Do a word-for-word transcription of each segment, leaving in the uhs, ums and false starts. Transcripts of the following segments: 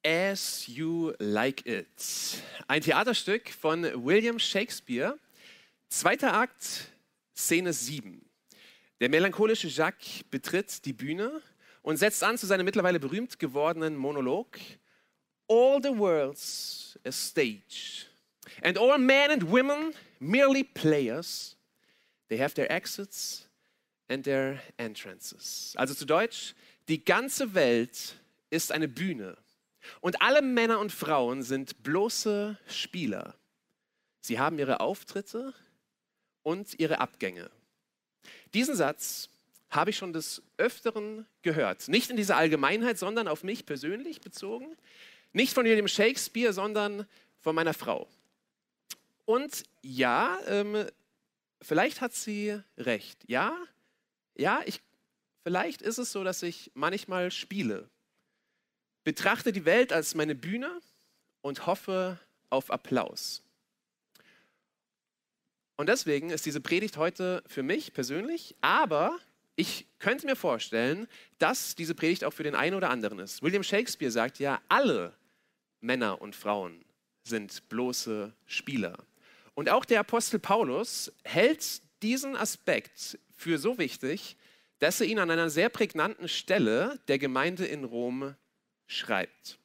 As You Like It. Ein Theaterstück von William Shakespeare. Zweiter Akt, Szene sieben. Der melancholische Jacques betritt die Bühne und setzt an zu seinem mittlerweile berühmt gewordenen Monolog. All the world's a stage, and all men and women merely players. They have their exits and their entrances. Also zu Deutsch, die ganze Welt ist eine Bühne. Und alle Männer und Frauen sind bloße Spieler. Sie haben ihre Auftritte und ihre Abgänge. Diesen Satz habe ich schon des Öfteren gehört. Nicht in dieser Allgemeinheit, sondern auf mich persönlich bezogen. Nicht von William Shakespeare, sondern von meiner Frau. Und ja, ähm, vielleicht hat sie recht. Ja, ja, ich, vielleicht ist es so, dass ich manchmal spiele. Betrachte die Welt als meine Bühne und hoffe auf Applaus. Und deswegen ist diese Predigt heute für mich persönlich, aber ich könnte mir vorstellen, dass diese Predigt auch für den einen oder anderen ist. William Shakespeare sagt ja, alle Männer und Frauen sind bloße Spieler. Und auch der Apostel Paulus hält diesen Aspekt für so wichtig, dass er ihn an einer sehr prägnanten Stelle der Gemeinde in Rom schreibt.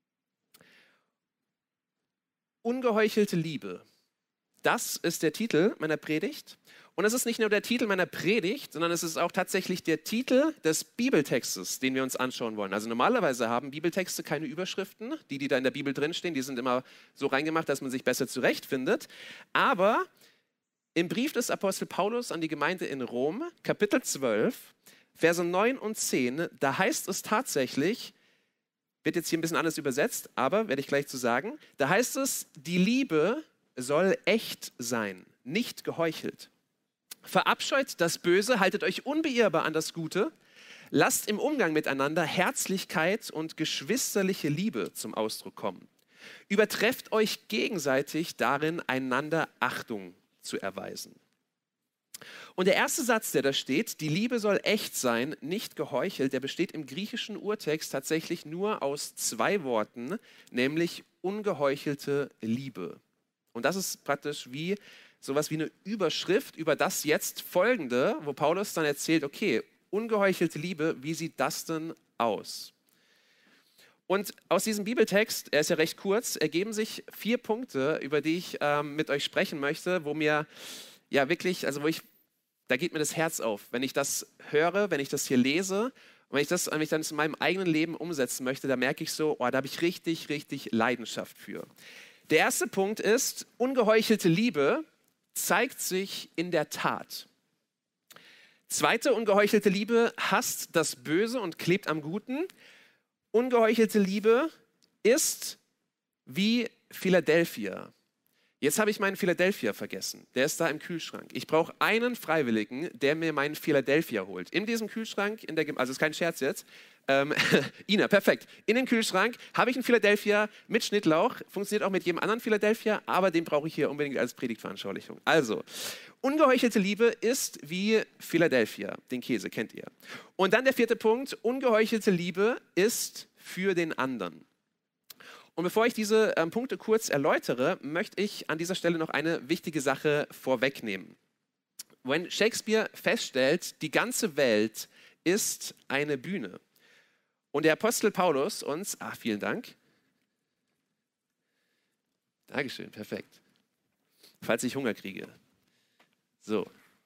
Ungeheuchelte Liebe. Das ist der Titel meiner Predigt. Und es ist nicht nur der Titel meiner Predigt, sondern es ist auch tatsächlich der Titel des Bibeltextes, den wir uns anschauen wollen. Also normalerweise haben Bibeltexte keine Überschriften. Die, die da in der Bibel drinstehen, die sind immer so reingemacht, dass man sich besser zurechtfindet. Aber im Brief des Apostel Paulus an die Gemeinde in Rom, Kapitel zwölf, Verse neun und zehn, da heißt es tatsächlich, wird jetzt hier ein bisschen anders übersetzt, aber werde ich gleich zu sagen, da heißt es, die Liebe soll echt sein, nicht geheuchelt. Verabscheut das Böse, haltet euch unbeirrbar an das Gute, lasst im Umgang miteinander Herzlichkeit und geschwisterliche Liebe zum Ausdruck kommen. Übertrefft euch gegenseitig darin, einander Achtung zu erweisen. Und der erste Satz, der da steht, die Liebe soll echt sein, nicht geheuchelt, der besteht im griechischen Urtext tatsächlich nur aus zwei Worten, nämlich ungeheuchelte Liebe. Und das ist praktisch wie sowas wie eine Überschrift über das jetzt Folgende, wo Paulus dann erzählt, okay, ungeheuchelte Liebe, wie sieht das denn aus? Und aus diesem Bibeltext, er ist ja recht kurz, ergeben sich vier Punkte, über die ich ähm, mit euch sprechen möchte, wo mir ja wirklich, also wo ich, da geht mir das Herz auf, wenn ich das höre, wenn ich das hier lese und wenn ich das wenn ich dann in meinem eigenen Leben umsetzen möchte, da merke ich so, oh, da habe ich richtig, richtig Leidenschaft für. Der erste Punkt ist, ungeheuchelte Liebe zeigt sich in der Tat. Zweite, ungeheuchelte Liebe hasst das Böse und klebt am Guten. Ungeheuchelte Liebe ist wie Philadelphia. Jetzt habe ich meinen Philadelphia vergessen. Der ist da im Kühlschrank. Ich brauche einen Freiwilligen, der mir meinen Philadelphia holt. In diesem Kühlschrank, in der, also ist kein Scherz jetzt, ähm, Ina, perfekt. In dem Kühlschrank habe ich einen Philadelphia mit Schnittlauch. Funktioniert auch mit jedem anderen Philadelphia, aber den brauche ich hier unbedingt als Predigtveranschaulichung. Also, ungeheuchelte Liebe ist wie Philadelphia. Den Käse kennt ihr. Und dann der vierte Punkt, ungeheuchelte Liebe ist für den anderen. Und bevor ich diese ähm, Punkte kurz erläutere, möchte ich an dieser Stelle noch eine wichtige Sache vorwegnehmen. Wenn Shakespeare feststellt, die ganze Welt ist eine Bühne und der Apostel Paulus uns, ah, vielen Dank, Dankeschön, perfekt, falls ich Hunger kriege. So,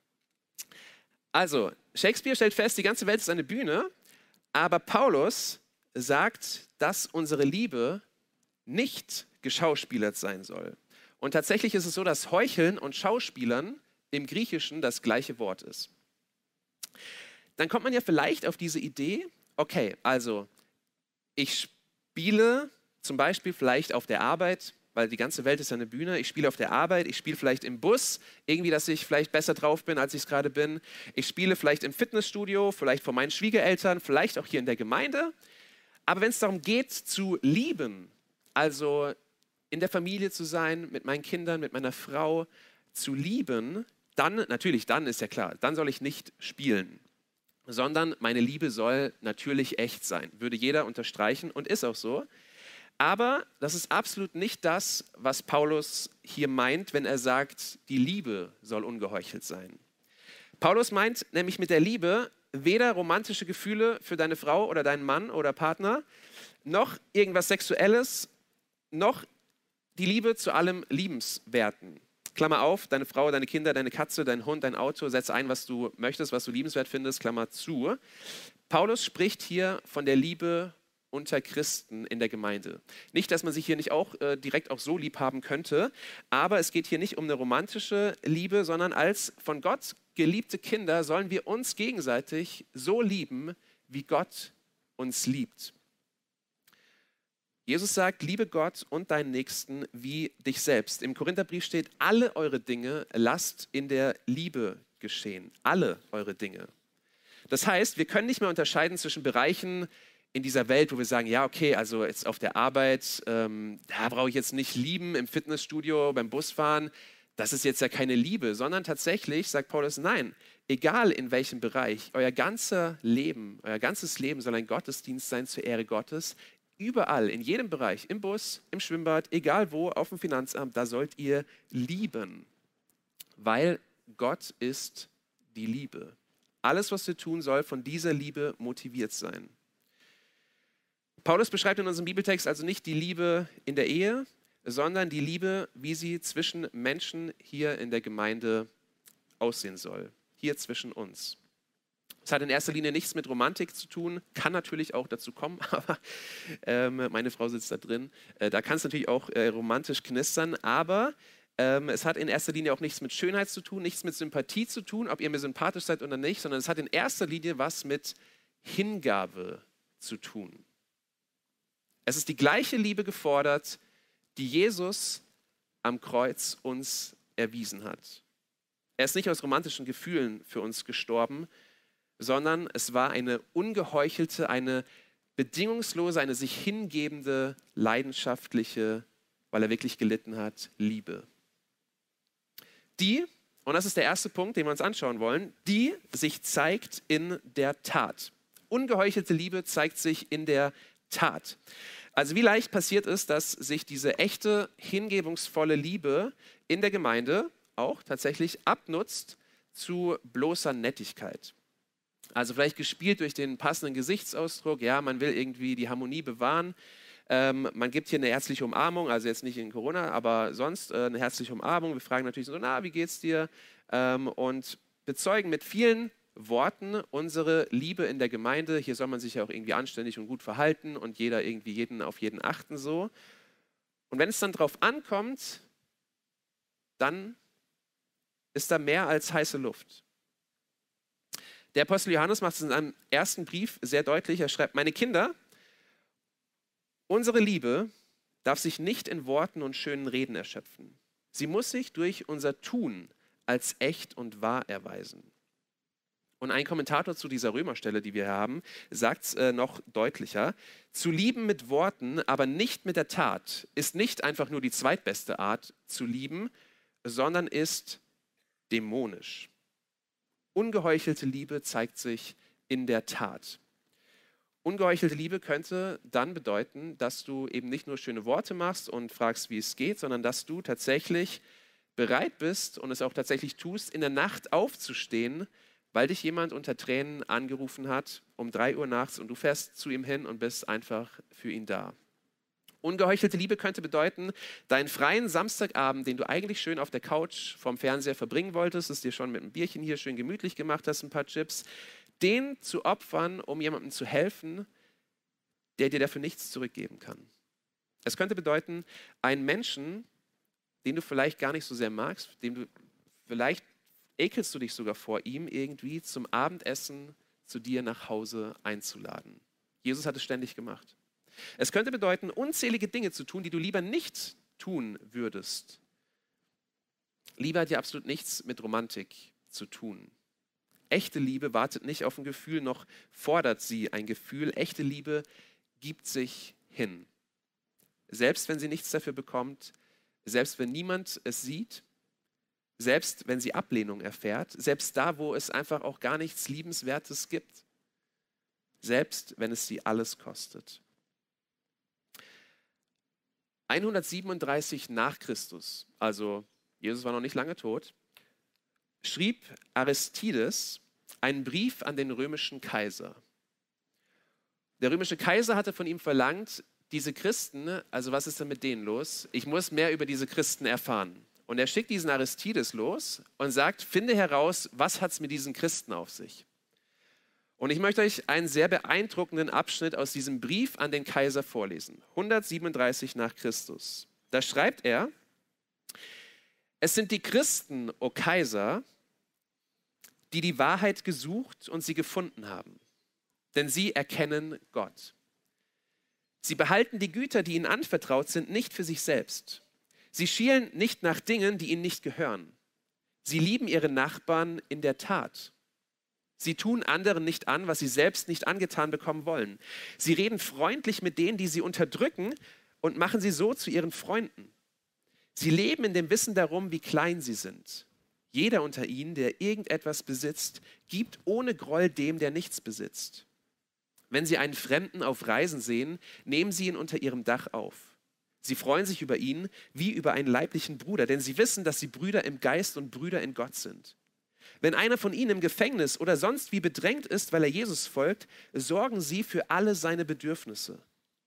also Shakespeare stellt fest, die ganze Welt ist eine Bühne, aber Paulus sagt, dass unsere Liebe nicht geschauspielert sein soll. Und tatsächlich ist es so, dass Heucheln und Schauspielern im Griechischen das gleiche Wort ist. Dann kommt man ja vielleicht auf diese Idee, okay, also ich spiele zum Beispiel vielleicht auf der Arbeit, weil die ganze Welt ist eine Bühne, ich spiele auf der Arbeit, ich spiele vielleicht im Bus, irgendwie, dass ich vielleicht besser drauf bin, als ich es gerade bin. Ich spiele vielleicht im Fitnessstudio, vielleicht vor meinen Schwiegereltern, vielleicht auch hier in der Gemeinde. Aber wenn es darum geht, zu lieben, also in der Familie zu sein, mit meinen Kindern, mit meiner Frau zu lieben, dann, natürlich, dann ist ja klar, dann soll ich nicht spielen, sondern meine Liebe soll natürlich echt sein. Würde jeder unterstreichen und ist auch so. Aber das ist absolut nicht das, was Paulus hier meint, wenn er sagt, die Liebe soll ungeheuchelt sein. Paulus meint nämlich mit der Liebe weder romantische Gefühle für deine Frau oder deinen Mann oder Partner, noch irgendwas Sexuelles, noch die Liebe zu allem Liebenswerten. Klammer auf, deine Frau, deine Kinder, deine Katze, dein Hund, dein Auto, setz ein, was du möchtest, was du liebenswert findest, Klammer zu. Paulus spricht hier von der Liebe unter Christen in der Gemeinde. Nicht, dass man sich hier nicht auch äh, direkt auch so lieb haben könnte, aber es geht hier nicht um eine romantische Liebe, sondern als von Gott geliebte Kinder sollen wir uns gegenseitig so lieben, wie Gott uns liebt. Jesus sagt, liebe Gott und deinen Nächsten wie dich selbst. Im Korintherbrief steht, alle eure Dinge lasst in der Liebe geschehen. Alle eure Dinge. Das heißt, wir können nicht mehr unterscheiden zwischen Bereichen in dieser Welt, wo wir sagen, ja, okay, also jetzt auf der Arbeit, ähm, da brauche ich jetzt nicht lieben, im Fitnessstudio, beim Busfahren, das ist jetzt ja keine Liebe, sondern tatsächlich sagt Paulus, nein, egal in welchem Bereich, euer ganzer Leben, euer ganzes Leben soll ein Gottesdienst sein zur Ehre Gottes. Überall, in jedem Bereich, im Bus, im Schwimmbad, egal wo, auf dem Finanzamt, da sollt ihr lieben, weil Gott ist die Liebe. Alles, was wir tun, soll von dieser Liebe motiviert sein. Paulus beschreibt in unserem Bibeltext also nicht die Liebe in der Ehe, sondern die Liebe, wie sie zwischen Menschen hier in der Gemeinde aussehen soll, hier zwischen uns. Es hat in erster Linie nichts mit Romantik zu tun, kann natürlich auch dazu kommen, aber ähm, meine Frau sitzt da drin. Äh, da kann es natürlich auch äh, romantisch knistern, aber ähm, es hat in erster Linie auch nichts mit Schönheit zu tun, nichts mit Sympathie zu tun, ob ihr mir sympathisch seid oder nicht, sondern es hat in erster Linie was mit Hingabe zu tun. Es ist die gleiche Liebe gefordert, die Jesus am Kreuz uns erwiesen hat. Er ist nicht aus romantischen Gefühlen für uns gestorben, sondern es war eine ungeheuchelte, eine bedingungslose, eine sich hingebende, leidenschaftliche, weil er wirklich gelitten hat, Liebe. Die, und das ist der erste Punkt, den wir uns anschauen wollen, die sich zeigt in der Tat. Ungeheuchelte Liebe zeigt sich in der Tat. Also wie leicht passiert es, dass sich diese echte, hingebungsvolle Liebe in der Gemeinde auch tatsächlich abnutzt zu bloßer Nettigkeit. Also vielleicht gespielt durch den passenden Gesichtsausdruck, ja, man will irgendwie die Harmonie bewahren. Ähm, man gibt hier eine herzliche Umarmung, also jetzt nicht in Corona, aber sonst äh, eine herzliche Umarmung. Wir fragen natürlich so, na, wie geht's dir? Ähm, und bezeugen mit vielen Worten unsere Liebe in der Gemeinde. Hier soll man sich ja auch irgendwie anständig und gut verhalten und jeder irgendwie jeden auf jeden achten so. Und wenn es dann drauf ankommt, dann ist da mehr als heiße Luft. Der Apostel Johannes macht es in einem ersten Brief sehr deutlich. Er schreibt, meine Kinder, unsere Liebe darf sich nicht in Worten und schönen Reden erschöpfen. Sie muss sich durch unser Tun als echt und wahr erweisen. Und ein Kommentator zu dieser Römerstelle, die wir haben, sagt es äh, noch deutlicher. Zu lieben mit Worten, aber nicht mit der Tat, ist nicht einfach nur die zweitbeste Art zu lieben, sondern ist dämonisch. Ungeheuchelte Liebe zeigt sich in der Tat. Ungeheuchelte Liebe könnte dann bedeuten, dass du eben nicht nur schöne Worte machst und fragst, wie es geht, sondern dass du tatsächlich bereit bist und es auch tatsächlich tust, in der Nacht aufzustehen, weil dich jemand unter Tränen angerufen hat um drei Uhr nachts und du fährst zu ihm hin und bist einfach für ihn da. Ungeheuchelte Liebe könnte bedeuten, deinen freien Samstagabend, den du eigentlich schön auf der Couch vorm Fernseher verbringen wolltest, es dir schon mit einem Bierchen hier schön gemütlich gemacht hast, ein paar Chips, den zu opfern, um jemandem zu helfen, der dir dafür nichts zurückgeben kann. Es könnte bedeuten, einen Menschen, den du vielleicht gar nicht so sehr magst, dem du vielleicht ekelst du dich sogar vor ihm, irgendwie zum Abendessen zu dir nach Hause einzuladen. Jesus hat es ständig gemacht. Es könnte bedeuten, unzählige Dinge zu tun, die du lieber nicht tun würdest. Liebe hat ja absolut nichts mit Romantik zu tun. Echte Liebe wartet nicht auf ein Gefühl, noch fordert sie ein Gefühl. Echte Liebe gibt sich hin. Selbst wenn sie nichts dafür bekommt, selbst wenn niemand es sieht, selbst wenn sie Ablehnung erfährt, selbst da, wo es einfach auch gar nichts Liebenswertes gibt, selbst wenn es sie alles kostet. hundertsiebenunddreißig nach Christus, also Jesus war noch nicht lange tot, schrieb Aristides einen Brief an den römischen Kaiser. Der römische Kaiser hatte von ihm verlangt, diese Christen, also was ist denn mit denen los? Ich muss mehr über diese Christen erfahren. Und er schickt diesen Aristides los und sagt, finde heraus, was hat es mit diesen Christen auf sich? Und ich möchte euch einen sehr beeindruckenden Abschnitt aus diesem Brief an den Kaiser vorlesen. hundertsiebenunddreißig nach Christus. Da schreibt er, es sind die Christen, o Kaiser, die die Wahrheit gesucht und sie gefunden haben. Denn sie erkennen Gott. Sie behalten die Güter, die ihnen anvertraut sind, nicht für sich selbst. Sie schielen nicht nach Dingen, die ihnen nicht gehören. Sie lieben ihre Nachbarn in der Tat. Sie tun anderen nicht an, was sie selbst nicht angetan bekommen wollen. Sie reden freundlich mit denen, die sie unterdrücken und machen sie so zu ihren Freunden. Sie leben in dem Wissen darum, wie klein sie sind. Jeder unter ihnen, der irgendetwas besitzt, gibt ohne Groll dem, der nichts besitzt. Wenn sie einen Fremden auf Reisen sehen, nehmen sie ihn unter ihrem Dach auf. Sie freuen sich über ihn wie über einen leiblichen Bruder, denn sie wissen, dass sie Brüder im Geist und Brüder in Gott sind. Wenn einer von ihnen im Gefängnis oder sonst wie bedrängt ist, weil er Jesus folgt, sorgen sie für alle seine Bedürfnisse.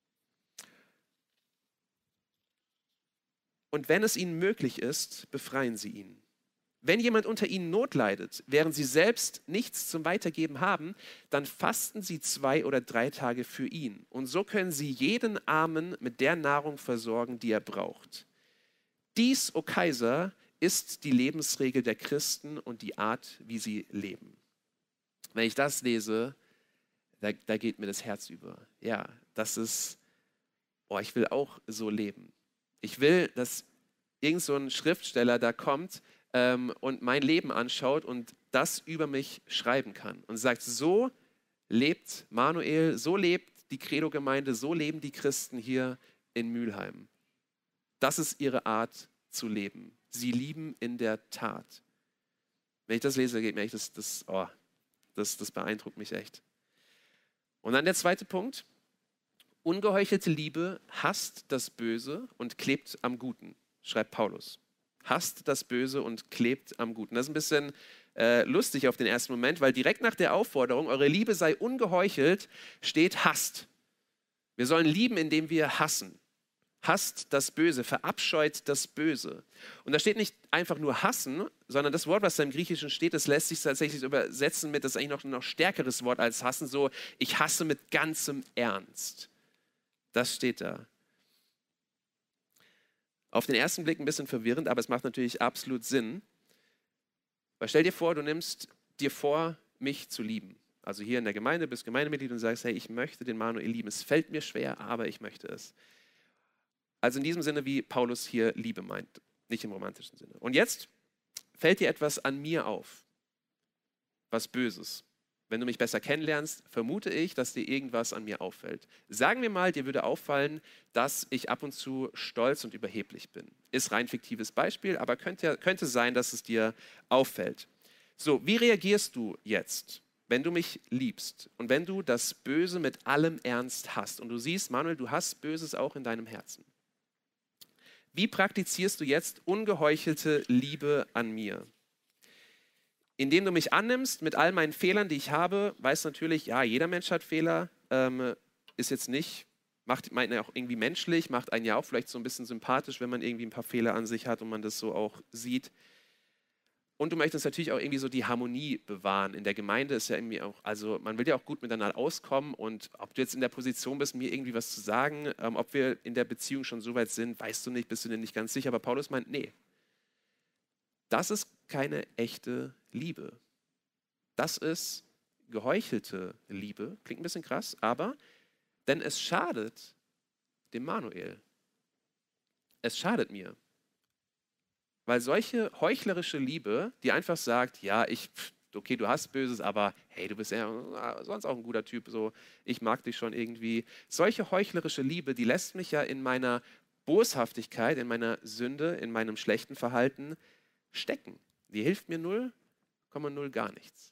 Und wenn es ihnen möglich ist, befreien sie ihn. Wenn jemand unter ihnen Not leidet, während sie selbst nichts zum Weitergeben haben, dann fasten sie zwei oder drei Tage für ihn. Und so können sie jeden Armen mit der Nahrung versorgen, die er braucht. Dies, o Kaiser, ist die Lebensregel der Christen und die Art, wie sie leben. Wenn ich das lese, da, da geht mir das Herz über. Ja, das ist, oh, ich will auch so leben. Ich will, dass irgend so ein Schriftsteller da kommt ähm, und mein Leben anschaut und das über mich schreiben kann und sagt, so lebt Manuel, so lebt die Credo-Gemeinde, so leben die Christen hier in Mülheim. Das ist ihre Art zu leben. Sie lieben in der Tat. Wenn ich das lese, geht mir echt, das, das, oh, das, das beeindruckt mich echt. Und dann der zweite Punkt. Ungeheuchelte Liebe hasst das Böse und klebt am Guten, schreibt Paulus. Hasst das Böse und klebt am Guten. Das ist ein bisschen äh, lustig auf den ersten Moment, weil direkt nach der Aufforderung, eure Liebe sei ungeheuchelt, steht hasst. Wir sollen lieben, indem wir hassen. Hasst das Böse, verabscheut das Böse. Und da steht nicht einfach nur hassen, sondern das Wort, was da im Griechischen steht, das lässt sich tatsächlich übersetzen mit, das ist eigentlich noch ein noch stärkeres Wort als hassen, so ich hasse mit ganzem Ernst. Das steht da. Auf den ersten Blick ein bisschen verwirrend, aber es macht natürlich absolut Sinn. Weil stell dir vor, du nimmst dir vor, mich zu lieben. Also hier in der Gemeinde, bist Gemeindemitglied und sagst, hey, ich möchte den Manuel lieben. Es fällt mir schwer, aber ich möchte es. Also in diesem Sinne, wie Paulus hier Liebe meint, nicht im romantischen Sinne. Und jetzt fällt dir etwas an mir auf, was Böses. Wenn du mich besser kennenlernst, vermute ich, dass dir irgendwas an mir auffällt. Sagen wir mal, dir würde auffallen, dass ich ab und zu stolz und überheblich bin. Ist rein fiktives Beispiel, aber könnte, könnte sein, dass es dir auffällt. So, wie reagierst du jetzt, wenn du mich liebst und wenn du das Böse mit allem Ernst hast und du siehst, Manuel, du hast Böses auch in deinem Herzen? Wie praktizierst du jetzt ungeheuchelte Liebe an mir? Indem du mich annimmst mit all meinen Fehlern, die ich habe, weißt natürlich, ja, jeder Mensch hat Fehler, ähm, ist jetzt nicht, macht einen ja auch irgendwie menschlich, macht einen ja auch vielleicht so ein bisschen sympathisch, wenn man irgendwie ein paar Fehler an sich hat und man das so auch sieht. Und du möchtest natürlich auch irgendwie so die Harmonie bewahren. In der Gemeinde ist ja irgendwie auch, also man will ja auch gut miteinander auskommen und ob du jetzt in der Position bist, mir irgendwie was zu sagen, ähm, ob wir in der Beziehung schon so weit sind, weißt du nicht, bist du dir nicht ganz sicher. Aber Paulus meint, nee, das ist keine echte Liebe. Das ist geheuchelte Liebe. Klingt ein bisschen krass, aber denn es schadet dem Manuel. Es schadet mir. Weil solche heuchlerische Liebe, die einfach sagt, ja, ich, okay, du hast Böses, aber hey, du bist ja sonst auch ein guter Typ, so, ich mag dich schon irgendwie. Solche heuchlerische Liebe, die lässt mich ja in meiner Boshaftigkeit, in meiner Sünde, in meinem schlechten Verhalten stecken. Die hilft mir null Komma null gar nichts.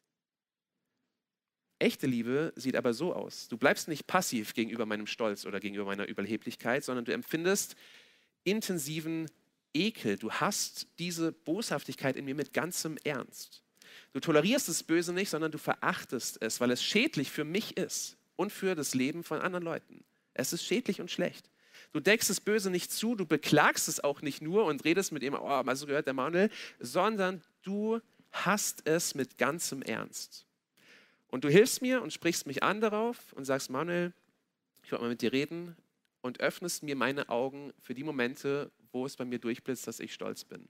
Echte Liebe sieht aber so aus. Du bleibst nicht passiv gegenüber meinem Stolz oder gegenüber meiner Überheblichkeit, sondern du empfindest intensiven Ekel. Du hast diese Boshaftigkeit in mir mit ganzem Ernst. Du tolerierst das Böse nicht, sondern du verachtest es, weil es schädlich für mich ist und für das Leben von anderen Leuten. Es ist schädlich und schlecht. Du deckst das Böse nicht zu, du beklagst es auch nicht nur und redest mit ihm, oh, mal so gehört der Manuel, sondern du hast es mit ganzem Ernst. Und du hilfst mir und sprichst mich an darauf und sagst, Manuel, ich wollte mal mit dir reden, und öffnest mir meine Augen für die Momente, wo es bei mir durchblitzt, dass ich stolz bin.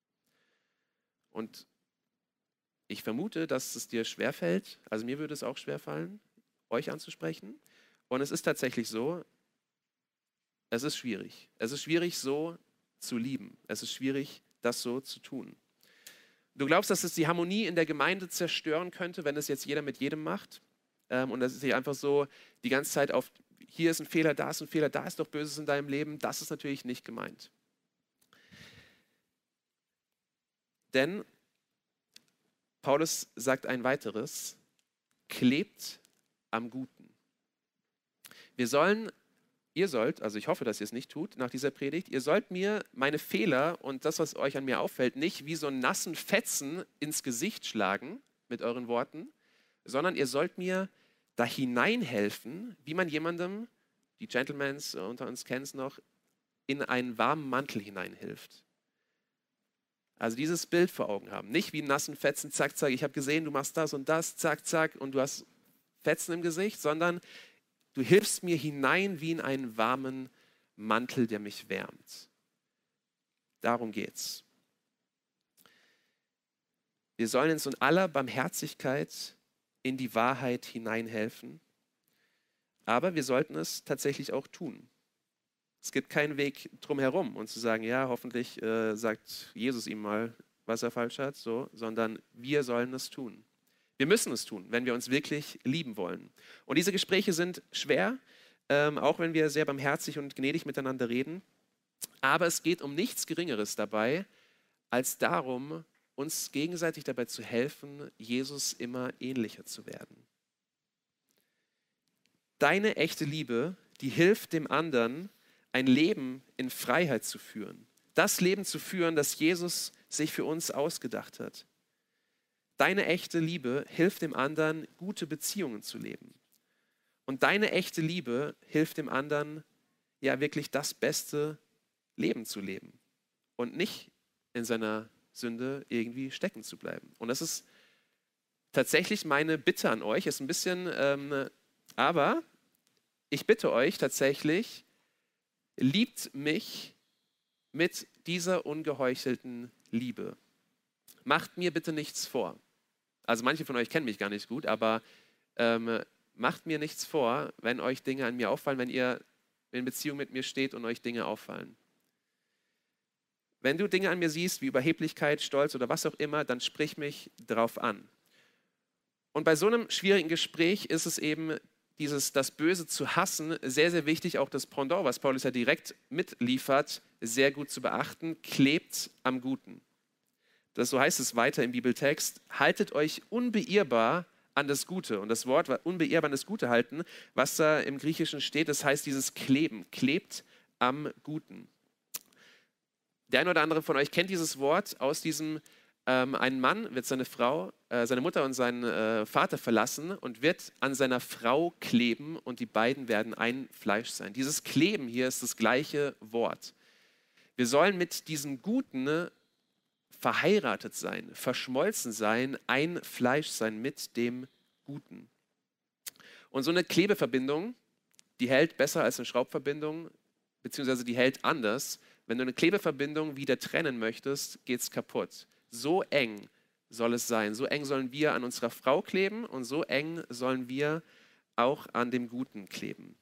Und ich vermute, dass es dir schwerfällt, also mir würde es auch schwerfallen, euch anzusprechen. Und es ist tatsächlich so, es ist schwierig. Es ist schwierig, so zu lieben. Es ist schwierig, das so zu tun. Du glaubst, dass es die Harmonie in der Gemeinde zerstören könnte, wenn es jetzt jeder mit jedem macht? Ähm, und dass es sich einfach so die ganze Zeit auf, hier ist ein Fehler, da ist ein Fehler, da ist doch Böses in deinem Leben. Das ist natürlich nicht gemeint. Denn Paulus sagt ein weiteres, klebt am Guten. Wir sollen, ihr sollt, also ich hoffe, dass ihr es nicht tut nach dieser Predigt, ihr sollt mir meine Fehler und das, was euch an mir auffällt, nicht wie so einen nassen Fetzen ins Gesicht schlagen mit euren Worten, sondern ihr sollt mir da hineinhelfen, wie man jemandem, die Gentlemans unter uns kennen es noch, in einen warmen Mantel hineinhilft. Also dieses Bild vor Augen haben. Nicht wie einen nassen Fetzen, zack, zack, ich habe gesehen, du machst das und das, zack, zack, und du hast Fetzen im Gesicht, sondern du hilfst mir hinein wie in einen warmen Mantel, der mich wärmt. Darum geht's. Wir sollen uns in aller Barmherzigkeit in die Wahrheit hineinhelfen, aber wir sollten es tatsächlich auch tun. Es gibt keinen Weg drumherum und zu sagen, ja, hoffentlich äh, sagt Jesus ihm mal, was er falsch hat, so, sondern wir sollen es tun. Wir müssen es tun, wenn wir uns wirklich lieben wollen. Und diese Gespräche sind schwer, ähm, auch wenn wir sehr barmherzig und gnädig miteinander reden. Aber es geht um nichts Geringeres dabei, als darum, uns gegenseitig dabei zu helfen, Jesus immer ähnlicher zu werden. Deine echte Liebe, die hilft dem anderen, ein Leben in Freiheit zu führen. Das Leben zu führen, das Jesus sich für uns ausgedacht hat. Deine echte Liebe hilft dem anderen, gute Beziehungen zu leben. Und deine echte Liebe hilft dem anderen, ja wirklich das beste Leben zu leben. Und nicht in seiner Sünde irgendwie stecken zu bleiben. Und das ist tatsächlich meine Bitte an euch. Ist ein bisschen, ähm, aber ich bitte euch tatsächlich, liebt mich mit dieser ungeheuchelten Liebe. Macht mir bitte nichts vor. Also manche von euch kennen mich gar nicht gut, aber ähm, macht mir nichts vor, wenn euch Dinge an mir auffallen, wenn ihr in Beziehung mit mir steht und euch Dinge auffallen. Wenn du Dinge an mir siehst, wie Überheblichkeit, Stolz oder was auch immer, dann sprich mich drauf an. Und bei so einem schwierigen Gespräch ist es eben dieses, das Böse zu hassen, sehr, sehr wichtig, auch das Pendant, was Paulus ja direkt mitliefert, sehr gut zu beachten, klebt am Guten. Das, so heißt es weiter im Bibeltext, haltet euch unbeirrbar an das Gute. Und das Wort unbeirrbar an das Gute halten, was da im Griechischen steht, das heißt dieses Kleben, klebt am Guten. Der eine oder andere von euch kennt dieses Wort aus diesem, ähm, ein Mann wird seine Frau, äh, seine Mutter und seinen äh, Vater verlassen und wird an seiner Frau kleben und die beiden werden ein Fleisch sein. Dieses Kleben hier ist das gleiche Wort. Wir sollen mit diesem Guten ne, verheiratet sein, verschmolzen sein, ein Fleisch sein mit dem Guten. Und so eine Klebeverbindung, die hält besser als eine Schraubverbindung, beziehungsweise die hält anders. Wenn du eine Klebeverbindung wieder trennen möchtest, geht es kaputt. So eng soll es sein. So eng sollen wir an unserer Frau kleben und so eng sollen wir auch an dem Guten kleben.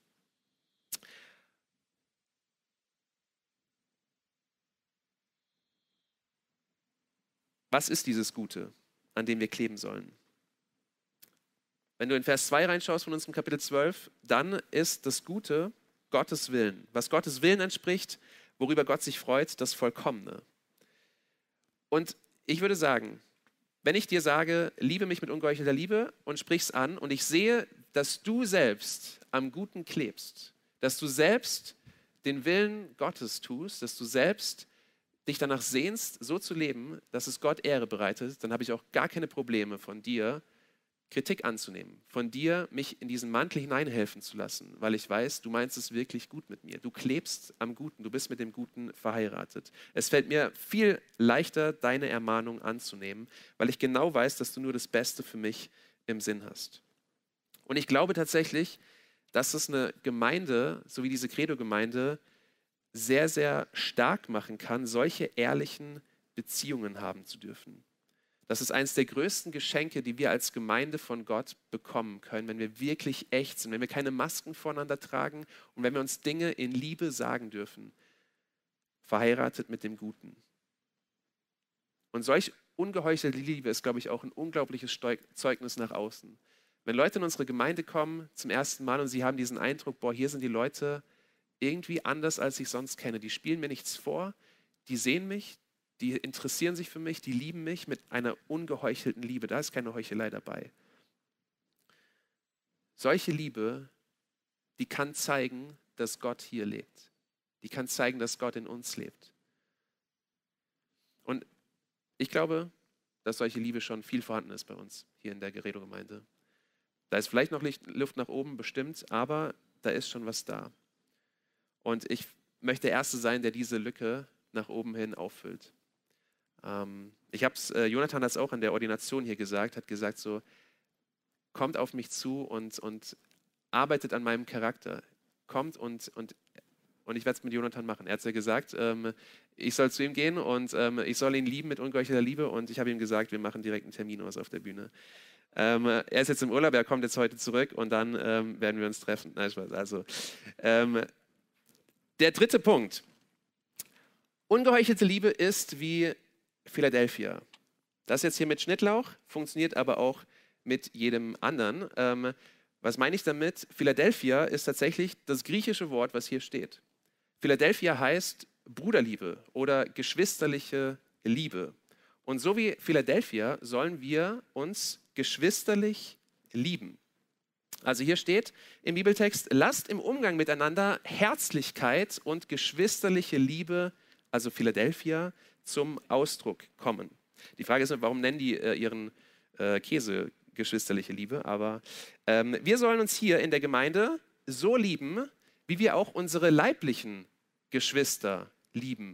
Was ist dieses Gute, an dem wir kleben sollen? Wenn du in Vers zwei reinschaust von unserem Kapitel zwölf, dann ist das Gute Gottes Willen. Was Gottes Willen entspricht, worüber Gott sich freut, das Vollkommene. Und ich würde sagen, wenn ich dir sage, liebe mich mit ungeheuchelter Liebe und sprich's an und ich sehe, dass du selbst am Guten klebst, dass du selbst den Willen Gottes tust, dass du selbst dich danach sehnst, so zu leben, dass es Gott Ehre bereitet, dann habe ich auch gar keine Probleme von dir, Kritik anzunehmen, von dir, mich in diesen Mantel hineinhelfen zu lassen, weil ich weiß, du meinst es wirklich gut mit mir. Du klebst am Guten, du bist mit dem Guten verheiratet. Es fällt mir viel leichter, deine Ermahnung anzunehmen, weil ich genau weiß, dass du nur das Beste für mich im Sinn hast. Und ich glaube tatsächlich, dass es eine Gemeinde, so wie diese Credo-Gemeinde, sehr, sehr stark machen kann, solche ehrlichen Beziehungen haben zu dürfen. Das ist eines der größten Geschenke, die wir als Gemeinde von Gott bekommen können, wenn wir wirklich echt sind, wenn wir keine Masken voneinander tragen und wenn wir uns Dinge in Liebe sagen dürfen. Verheiratet mit dem Guten. Und solch ungeheuchelte Liebe ist, glaube ich, auch ein unglaubliches Zeugnis nach außen. Wenn Leute in unsere Gemeinde kommen zum ersten Mal und sie haben diesen Eindruck, boah, hier sind die Leute irgendwie anders, als ich sonst kenne. Die spielen mir nichts vor, die sehen mich, die interessieren sich für mich, die lieben mich mit einer ungeheuchelten Liebe. Da ist keine Heuchelei dabei. Solche Liebe, die kann zeigen, dass Gott hier lebt. Die kann zeigen, dass Gott in uns lebt. Und ich glaube, dass solche Liebe schon viel vorhanden ist bei uns hier in der Geredo-Gemeinde. Da ist vielleicht noch Luft nach oben, bestimmt, aber da ist schon was da. Und ich möchte der Erste sein, der diese Lücke nach oben hin auffüllt. Ähm, ich habe es, äh, Jonathan hat es auch in der Ordination hier gesagt, hat gesagt so, kommt auf mich zu und, und arbeitet an meinem Charakter. Kommt und, und, und ich werde es mit Jonathan machen. Er hat es ja gesagt, ähm, ich soll zu ihm gehen und ähm, ich soll ihn lieben mit ungeheuchelter Liebe und ich habe ihm gesagt, wir machen direkt einen Termin aus auf der Bühne. Ähm, er ist jetzt im Urlaub, er kommt jetzt heute zurück und dann ähm, werden wir uns treffen. Nein, Spaß. Also, ähm, der dritte Punkt. Ungeheuchelte Liebe ist wie Philadelphia. Das jetzt hier mit Schnittlauch, funktioniert aber auch mit jedem anderen. Ähm, was meine ich damit? Philadelphia ist tatsächlich das griechische Wort, was hier steht. Philadelphia heißt Bruderliebe oder geschwisterliche Liebe. Und so wie Philadelphia sollen wir uns geschwisterlich lieben. Also hier steht im Bibeltext, lasst im Umgang miteinander Herzlichkeit und geschwisterliche Liebe, also Philadelphia, zum Ausdruck kommen. Die Frage ist, warum nennen die äh, ihren äh, Käse geschwisterliche Liebe? Aber ähm, wir sollen uns hier in der Gemeinde so lieben, wie wir auch unsere leiblichen Geschwister lieben.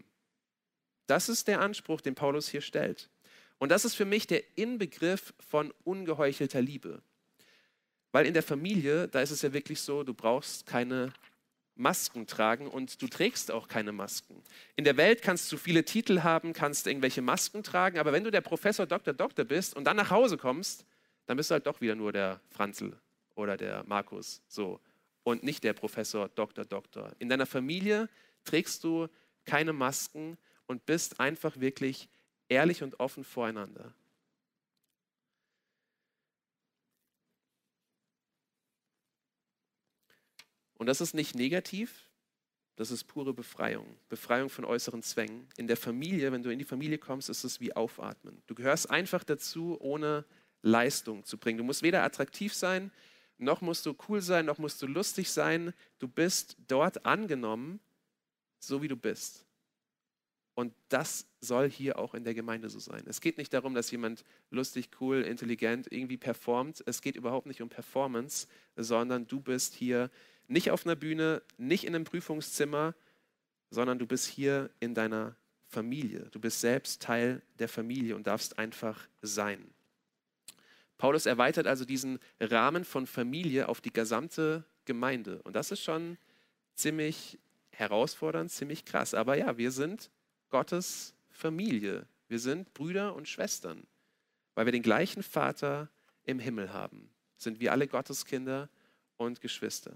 Das ist der Anspruch, den Paulus hier stellt. Und das ist für mich der Inbegriff von ungeheuchelter Liebe. Weil in der Familie, da ist es ja wirklich so, du brauchst keine Masken tragen und du trägst auch keine Masken. In der Welt kannst du viele Titel haben, kannst irgendwelche Masken tragen, aber wenn du der Professor Doktor Doktor bist und dann nach Hause kommst, dann bist du halt doch wieder nur der Franzl oder der Markus, so, und nicht der Professor Doktor Doktor. In deiner Familie trägst du keine Masken und bist einfach wirklich ehrlich und offen voreinander. Und das ist nicht negativ, das ist pure Befreiung. Befreiung von äußeren Zwängen. In der Familie, wenn du in die Familie kommst, ist es wie Aufatmen. Du gehörst einfach dazu, ohne Leistung zu bringen. Du musst weder attraktiv sein, noch musst du cool sein, noch musst du lustig sein. Du bist dort angenommen, so wie du bist. Und das soll hier auch in der Gemeinde so sein. Es geht nicht darum, dass jemand lustig, cool, intelligent irgendwie performt. Es geht überhaupt nicht um Performance, sondern du bist hier nicht auf einer Bühne, nicht in einem Prüfungszimmer, sondern du bist hier in deiner Familie. Du bist selbst Teil der Familie und darfst einfach sein. Paulus erweitert also diesen Rahmen von Familie auf die gesamte Gemeinde. Und das ist schon ziemlich herausfordernd, ziemlich krass. Aber ja, wir sind Gottes Familie. Wir sind Brüder und Schwestern. Weil wir den gleichen Vater im Himmel haben, sind wir alle Gottes Kinder und Geschwister.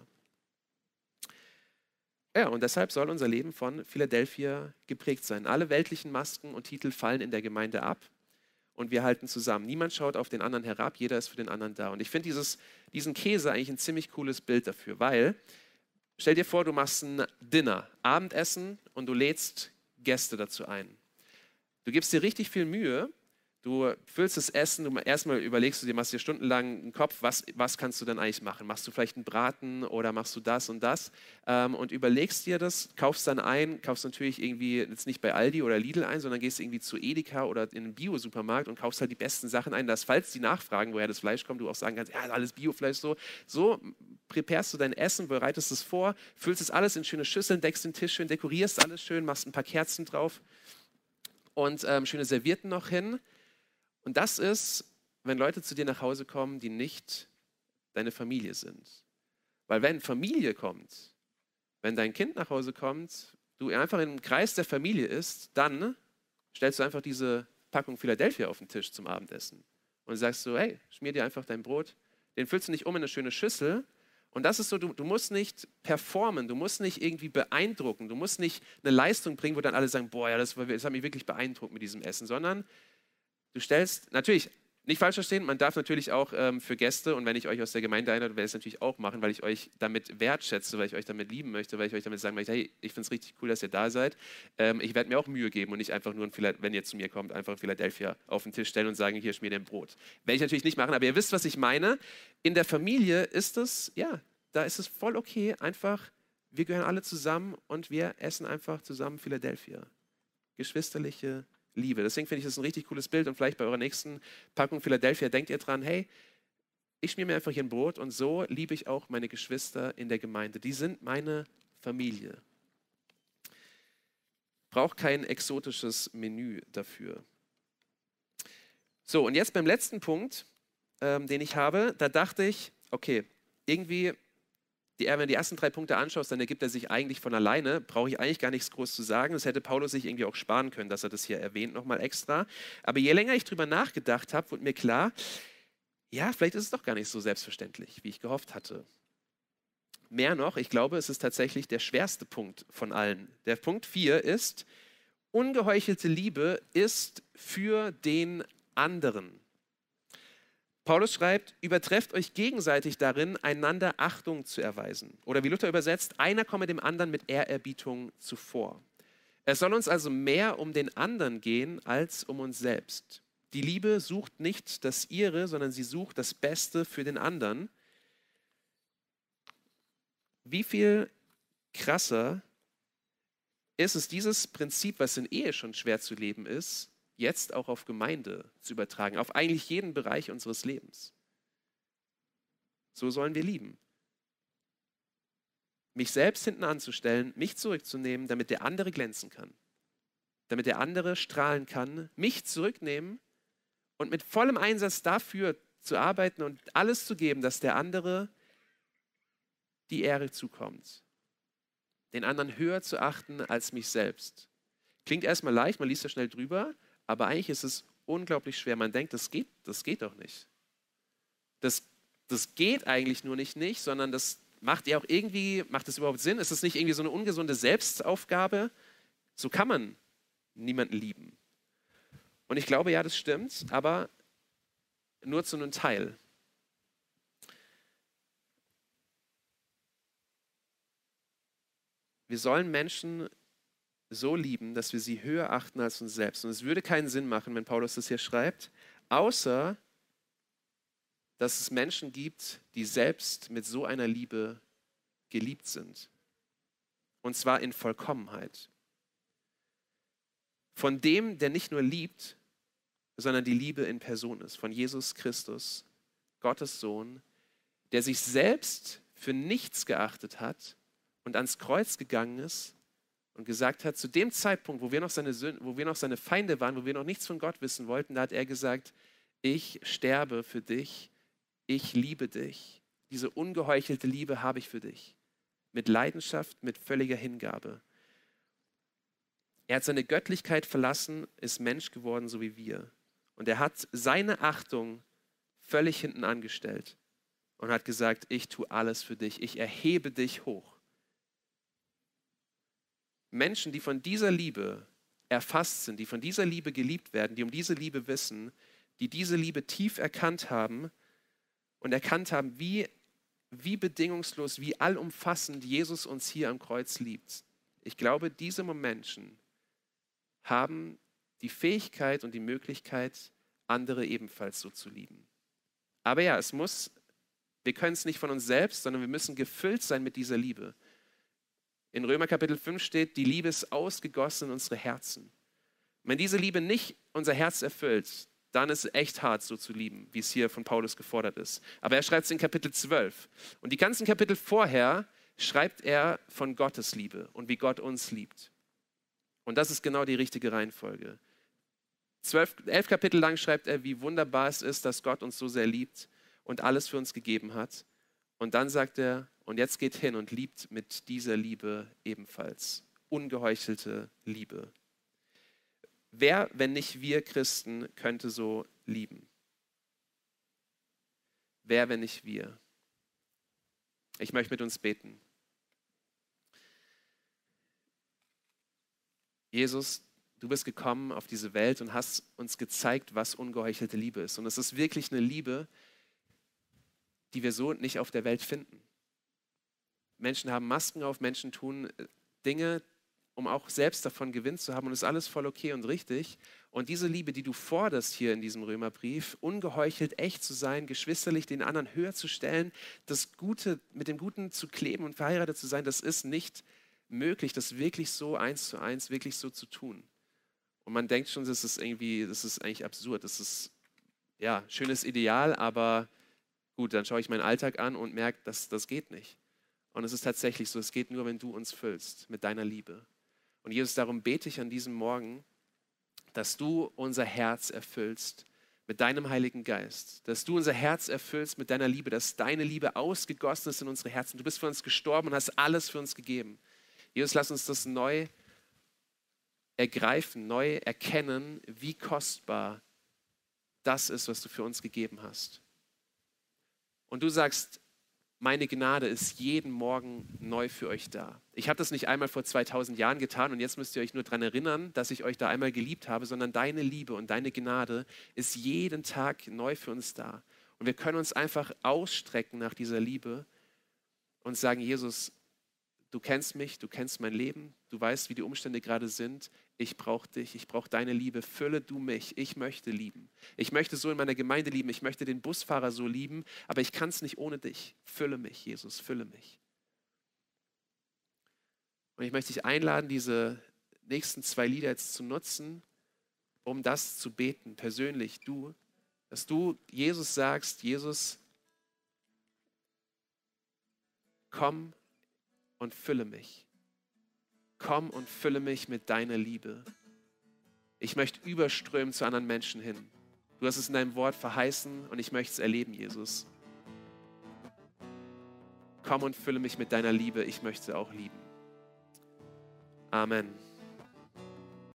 Ja, und deshalb soll unser Leben von Philadelphia geprägt sein. Alle weltlichen Masken und Titel fallen in der Gemeinde ab und wir halten zusammen. Niemand schaut auf den anderen herab, jeder ist für den anderen da. Und ich finde diesen Käse eigentlich ein ziemlich cooles Bild dafür, weil, stell dir vor, du machst ein Dinner, Abendessen und du lädst Gäste dazu ein. Du gibst dir richtig viel Mühe, Du füllst das Essen, du erstmal überlegst du dir, machst dir stundenlang einen Kopf, was, was kannst du denn eigentlich machen? Machst du vielleicht einen Braten oder machst du das und das? Ähm, und überlegst dir das, kaufst dann ein, kaufst natürlich irgendwie jetzt nicht bei Aldi oder Lidl ein, sondern gehst irgendwie zu Edeka oder in einen Bio-Supermarkt und kaufst halt die besten Sachen ein, dass, falls die nachfragen, woher das Fleisch kommt, du auch sagen kannst, ja, alles Biofleisch so. So präparst du dein Essen, bereitest es vor, füllst es alles in schöne Schüsseln, deckst den Tisch schön, dekorierst alles schön, machst ein paar Kerzen drauf und ähm, schöne Servietten noch hin. Und das ist, wenn Leute zu dir nach Hause kommen, die nicht deine Familie sind. Weil wenn Familie kommt, wenn dein Kind nach Hause kommt, du einfach im Kreis der Familie ist, dann stellst du einfach diese Packung Philadelphia auf den Tisch zum Abendessen. Und sagst so, hey, schmier dir einfach dein Brot. Den füllst du nicht um in eine schöne Schüssel. Und das ist so, du, du musst nicht performen, du musst nicht irgendwie beeindrucken, du musst nicht eine Leistung bringen, wo dann alle sagen, boah, ja, das, das hat mich wirklich beeindruckt mit diesem Essen, sondern du stellst, natürlich, nicht falsch verstehen, man darf natürlich auch ähm, für Gäste, und wenn ich euch aus der Gemeinde einlade, werde ich es natürlich auch machen, weil ich euch damit wertschätze, weil ich euch damit lieben möchte, weil ich euch damit sagen möchte, hey, ich finde es richtig cool, dass ihr da seid. Ähm, ich werde mir auch Mühe geben und nicht einfach nur, ein, wenn ihr zu mir kommt, einfach Philadelphia auf den Tisch stellen und sagen, hier, schmier dir ein Brot. Werde ich natürlich nicht machen, aber ihr wisst, was ich meine. In der Familie ist es, ja, da ist es voll okay, einfach, wir gehören alle zusammen und wir essen einfach zusammen Philadelphia. Geschwisterliche Liebe. Deswegen finde ich das ein richtig cooles Bild und vielleicht bei eurer nächsten Packung Philadelphia denkt ihr dran, hey, ich schmier mir einfach hier ein Brot und so liebe ich auch meine Geschwister in der Gemeinde. Die sind meine Familie. Braucht kein exotisches Menü dafür. So, und jetzt beim letzten Punkt, ähm, den ich habe, da dachte ich, okay, irgendwie, die, wenn du die ersten drei Punkte anschaust, dann ergibt er sich eigentlich von alleine, brauche ich eigentlich gar nichts groß zu sagen. Das hätte Paulus sich irgendwie auch sparen können, dass er das hier erwähnt, nochmal extra. Aber je länger ich drüber nachgedacht habe, wurde mir klar, ja, vielleicht ist es doch gar nicht so selbstverständlich, wie ich gehofft hatte. Mehr noch, ich glaube, es ist tatsächlich der schwerste Punkt von allen. Der Punkt vier ist, ungeheuchelte Liebe ist für den anderen. Paulus schreibt, übertrefft euch gegenseitig darin, einander Achtung zu erweisen. Oder wie Luther übersetzt, einer komme dem anderen mit Ehrerbietung zuvor. Es soll uns also mehr um den anderen gehen als um uns selbst. Die Liebe sucht nicht das ihre, sondern sie sucht das Beste für den anderen. Wie viel krasser ist es, dieses Prinzip, was in Ehe schon schwer zu leben ist, jetzt auch auf Gemeinde zu übertragen, auf eigentlich jeden Bereich unseres Lebens. So sollen wir lieben. Mich selbst hinten anzustellen, mich zurückzunehmen, damit der andere glänzen kann, damit der andere strahlen kann, mich zurücknehmen und mit vollem Einsatz dafür zu arbeiten und alles zu geben, dass der andere die Ehre zukommt. Den anderen höher zu achten als mich selbst. Klingt erstmal leicht, man liest da schnell drüber, aber eigentlich ist es unglaublich schwer. Man denkt, das geht, das geht doch nicht. Das, das geht eigentlich nur nicht, nicht, sondern das macht ja auch irgendwie, macht das überhaupt Sinn? Ist das nicht irgendwie so eine ungesunde Selbstaufgabe? So kann man niemanden lieben. Und ich glaube, ja, das stimmt, aber nur zu einem Teil. Wir sollen Menschen so lieben, dass wir sie höher achten als uns selbst. Und es würde keinen Sinn machen, wenn Paulus das hier schreibt, außer dass es Menschen gibt, die selbst mit so einer Liebe geliebt sind. Und zwar in Vollkommenheit. Von dem, der nicht nur liebt, sondern die Liebe in Person ist. Von Jesus Christus, Gottes Sohn, der sich selbst für nichts geachtet hat und ans Kreuz gegangen ist und gesagt hat, zu dem Zeitpunkt, wo wir, noch seine Sünden, wo wir noch seine Feinde waren, wo wir noch nichts von Gott wissen wollten, da hat er gesagt, ich sterbe für dich, ich liebe dich. Diese ungeheuchelte Liebe habe ich für dich. Mit Leidenschaft, mit völliger Hingabe. Er hat seine Göttlichkeit verlassen, ist Mensch geworden, so wie wir. Und er hat seine Achtung völlig hinten angestellt und hat gesagt, ich tue alles für dich, ich erhebe dich hoch. Menschen, die von dieser Liebe erfasst sind, die von dieser Liebe geliebt werden, die um diese Liebe wissen, die diese Liebe tief erkannt haben und erkannt haben, wie, wie bedingungslos, wie allumfassend Jesus uns hier am Kreuz liebt. Ich glaube, diese Menschen haben die Fähigkeit und die Möglichkeit, andere ebenfalls so zu lieben. Aber ja, es muss, wir können es nicht von uns selbst, sondern wir müssen gefüllt sein mit dieser Liebe. In Römer Kapitel fünf steht, die Liebe ist ausgegossen in unsere Herzen. Und wenn diese Liebe nicht unser Herz erfüllt, dann ist es echt hart, so zu lieben, wie es hier von Paulus gefordert ist. Aber er schreibt es in Kapitel zwölf. Und die ganzen Kapitel vorher schreibt er von Gottes Liebe und wie Gott uns liebt. Und das ist genau die richtige Reihenfolge. Zwölf, elf Kapitel lang schreibt er, wie wunderbar es ist, dass Gott uns so sehr liebt und alles für uns gegeben hat. Und dann sagt er, und jetzt geht hin und liebt mit dieser Liebe ebenfalls. Ungeheuchelte Liebe. Wer, wenn nicht wir Christen, könnte so lieben? Wer, wenn nicht wir? Ich möchte mit uns beten. Jesus, du bist gekommen auf diese Welt und hast uns gezeigt, was ungeheuchelte Liebe ist. Und es ist wirklich eine Liebe, die wir so nicht auf der Welt finden. Menschen haben Masken auf, Menschen tun Dinge, um auch selbst davon Gewinn zu haben. Und es ist alles voll okay und richtig. Und diese Liebe, die du forderst hier in diesem Römerbrief, ungeheuchelt, echt zu sein, geschwisterlich den anderen höher zu stellen, das Gute, mit dem Guten zu kleben und verheiratet zu sein, das ist nicht möglich, das wirklich so eins zu eins, wirklich so zu tun. Und man denkt schon, das ist irgendwie, das ist eigentlich absurd. Das ist, ja, schönes Ideal, aber gut, dann schaue ich meinen Alltag an und merke, dass das geht nicht. Und es ist tatsächlich so, es geht nur, wenn du uns füllst mit deiner Liebe. Und Jesus, darum bete ich an diesem Morgen, dass du unser Herz erfüllst mit deinem Heiligen Geist, dass du unser Herz erfüllst mit deiner Liebe, dass deine Liebe ausgegossen ist in unsere Herzen. Du bist für uns gestorben und hast alles für uns gegeben. Jesus, lass uns das neu ergreifen, neu erkennen, wie kostbar das ist, was du für uns gegeben hast. Und du sagst, meine Gnade ist jeden Morgen neu für euch da. Ich habe das nicht einmal vor zweitausend Jahren getan und jetzt müsst ihr euch nur daran erinnern, dass ich euch da einmal geliebt habe, sondern deine Liebe und deine Gnade ist jeden Tag neu für uns da. Und wir können uns einfach ausstrecken nach dieser Liebe und sagen, Jesus, du kennst mich, du kennst mein Leben, du weißt, wie die Umstände gerade sind. Ich brauche dich, ich brauche deine Liebe. Fülle du mich. Ich möchte lieben. Ich möchte so in meiner Gemeinde lieben. Ich möchte den Busfahrer so lieben, aber ich kann es nicht ohne dich. Fülle mich, Jesus, fülle mich. Und ich möchte dich einladen, diese nächsten zwei Lieder jetzt zu nutzen, um das zu beten, persönlich, du, dass du Jesus sagst, Jesus, komm und fülle mich. Komm und fülle mich mit deiner Liebe. Ich möchte überströmen zu anderen Menschen hin. Du hast es in deinem Wort verheißen und ich möchte es erleben, Jesus. Komm und fülle mich mit deiner Liebe. Ich möchte auch lieben. Amen.